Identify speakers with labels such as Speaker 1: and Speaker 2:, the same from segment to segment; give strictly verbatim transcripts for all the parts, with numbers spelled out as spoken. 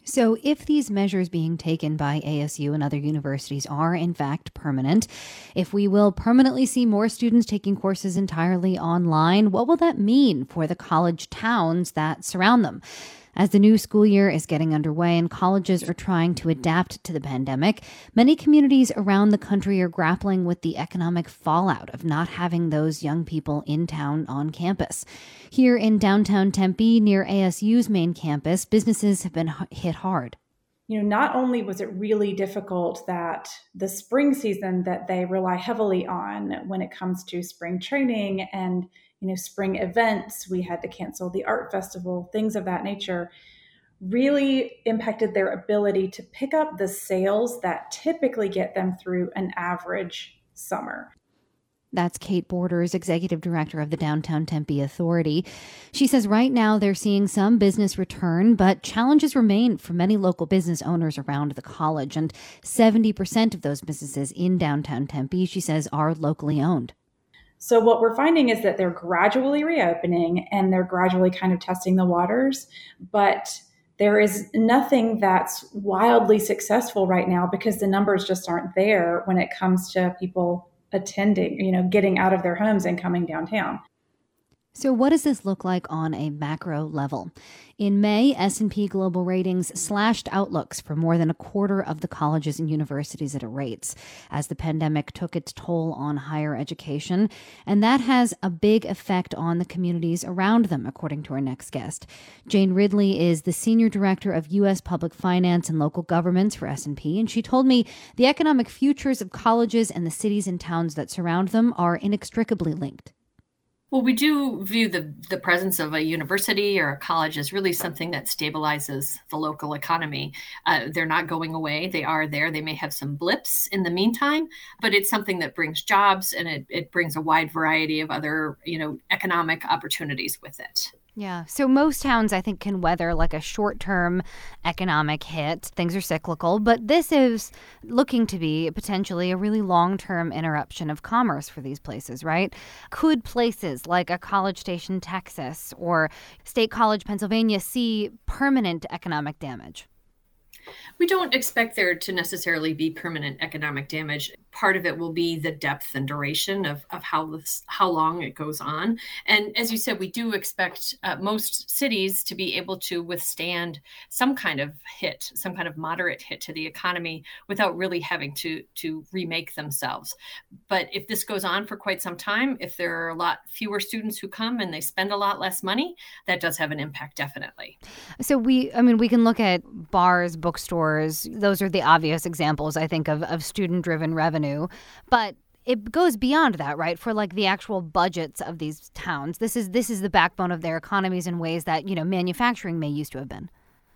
Speaker 1: So if these measures being taken by A S U and other universities are in fact permanent, if we will permanently see more students taking courses entirely online, what will that mean for the college towns that surround them? As the new school year is getting underway and colleges are trying to adapt to the pandemic, many communities around the country are grappling with the economic fallout of not having those young people in town on campus. Here in downtown Tempe, near A S U's main campus, businesses have been hit hard.
Speaker 2: You know, not only was it really difficult that the spring season that they rely heavily on when it comes to spring training and, you know, spring events, we had to cancel the art festival, things of that nature, really impacted their ability to pick up the sales that typically get them through an average summer.
Speaker 1: That's Kate Borders, executive director of the Downtown Tempe Authority. She says right now they're seeing some business return, but challenges remain for many local business owners around the college. And seventy percent of those businesses in downtown Tempe, she says, are locally owned.
Speaker 2: So what we're finding is that they're gradually reopening and they're gradually kind of testing the waters, but there is nothing that's wildly successful right now because the numbers just aren't there when it comes to people attending, you know, getting out of their homes and coming downtown.
Speaker 1: So what does this look like on a macro level? In May, S and P Global Ratings slashed outlooks for more than a quarter of the colleges and universities it rates as the pandemic took its toll on higher education. And that has a big effect on the communities around them, according to our next guest. Jane Ridley is the Senior Director of U S Public Finance and Local Governments for S and P, and she told me the economic futures of colleges and the cities and towns that surround them are inextricably linked.
Speaker 3: Well, we do view the, the presence of a university or a college as really something that stabilizes the local economy. Uh, they're not going away. They are there. They may have some blips in the meantime, but it's something that brings jobs and it, it brings a wide variety of other, you know, economic opportunities with it.
Speaker 1: Yeah. So most towns, I think, can weather like a short-term economic hit. Things are cyclical, but this is looking to be potentially a really long-term interruption of commerce for these places, right? Could places like a College Station, Texas, or State College, Pennsylvania, see permanent economic damage?
Speaker 3: We don't expect there to necessarily be permanent economic damage. Part of it will be the depth and duration of, of how this, how long it goes on. And as you said, we do expect uh, most cities to be able to withstand some kind of hit, some kind of moderate hit to the economy without really having to, to remake themselves. But if this goes on for quite some time, if there are a lot fewer students who come and they spend a lot less money, that does have an impact, definitely.
Speaker 1: So we, I mean, we can look at bars, bookstores. Those are the obvious examples, I think, of, of student-driven revenue. But it goes beyond that, right? For like the actual budgets of these towns. This is this is the backbone of their economies in ways that, you know, manufacturing may used to have been.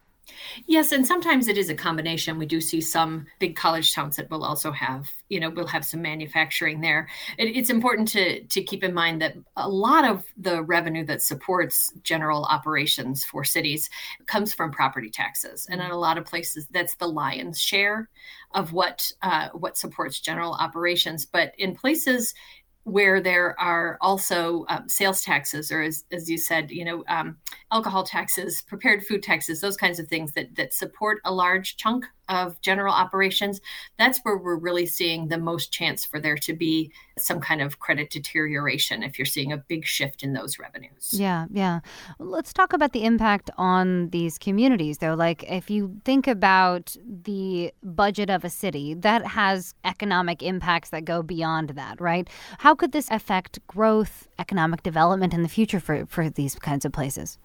Speaker 3: Yes, and sometimes it is a combination. We do see some big college towns that will also have, you know, will have some manufacturing there. It, it's important to to keep in mind that a lot of the revenue that supports general operations for cities comes from property taxes, and in a lot of places, that's the lion's share of what uh, what supports general operations. But in places where there are also um, sales taxes, or as, as you said, you know, um, alcohol taxes, prepared food taxes, those kinds of things that that support a large chunk of general operations, that's where we're really seeing the most chance for there to be some kind of credit deterioration if you're seeing a big shift in those revenues.
Speaker 1: Yeah, yeah. Let's talk about the impact on these communities, though. Like, if you think about the budget of a city, that has economic impacts that go beyond that, right? How could this affect growth, economic development in the future for, for these kinds of places?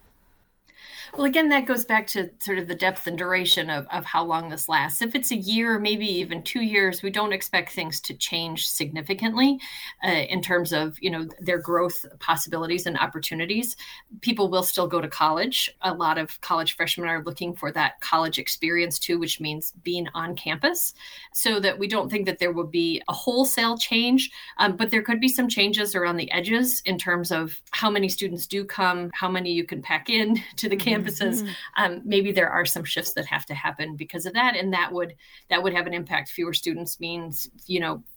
Speaker 3: Well, again, that goes back to sort of the depth and duration of, of how long this lasts. If it's a year, maybe even two years, we don't expect things to change significantly uh, in terms of, you know, their growth possibilities and opportunities. People will still go to college. A lot of college freshmen are looking for that college experience too, which means being on campus, so that we don't think that there will be a wholesale change, um, but there could be some changes around the edges in terms of how many students do come, how many you can pack in to the campuses. Mm-hmm. Um, maybe there are some shifts that have to happen because of that, and that would that would have an impact. Fewer students means, you know,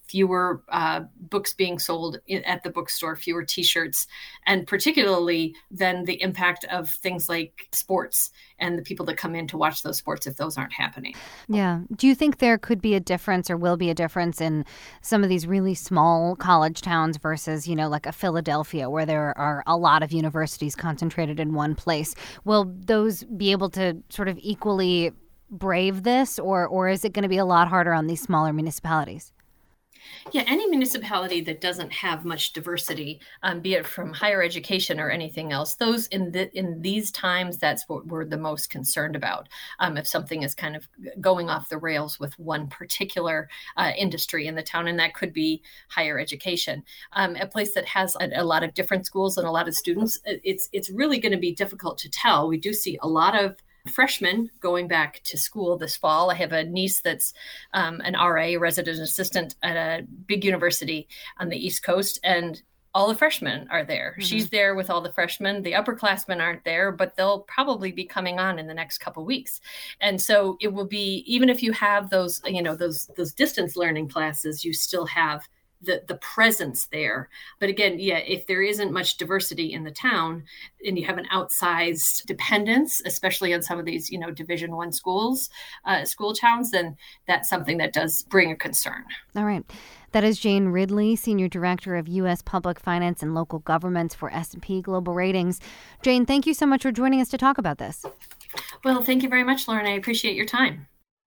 Speaker 3: fewer uh, books being sold at the bookstore, fewer T-shirts, and particularly then the impact of things like sports and the people that come in to watch those sports if those aren't happening.
Speaker 1: Yeah. Do you think there could be a difference or will be a difference in some of these really small college towns versus, you know, like a Philadelphia where there are a lot of universities concentrated in one place? Will those be able to sort of equally brave this, or or is it going to be a lot harder on these smaller municipalities?
Speaker 3: Yeah, any municipality that doesn't have much diversity, um, be it from higher education or anything else, those in the in these times, that's what we're the most concerned about. Um, if something is kind of going off the rails with one particular uh, industry in the town, and that could be higher education, um, a place that has a, a lot of different schools and a lot of students, it's it's really going to be difficult to tell. We do see a lot of freshmen going back to school this fall. I have a niece that's um, an R A, resident assistant at a big university on the East Coast, and all the freshmen are there. Mm-hmm. She's there with all the freshmen. The upperclassmen aren't there, but they'll probably be coming on in the next couple of weeks. And so it will be, even if you have those, you know, those those distance learning classes, you still have the the presence there. But again, yeah, if there isn't much diversity in the town and you have an outsized dependence, especially on some of these, you know, Division One schools, uh, school towns, then that's something that does bring a concern.
Speaker 1: All right. That is Jane Ridley, Senior Director of U S Public Finance and Local Governments for S and P Global Ratings. Jane, thank you so much for joining us to talk about this.
Speaker 3: Well, thank you very much, Lauren. I appreciate your time.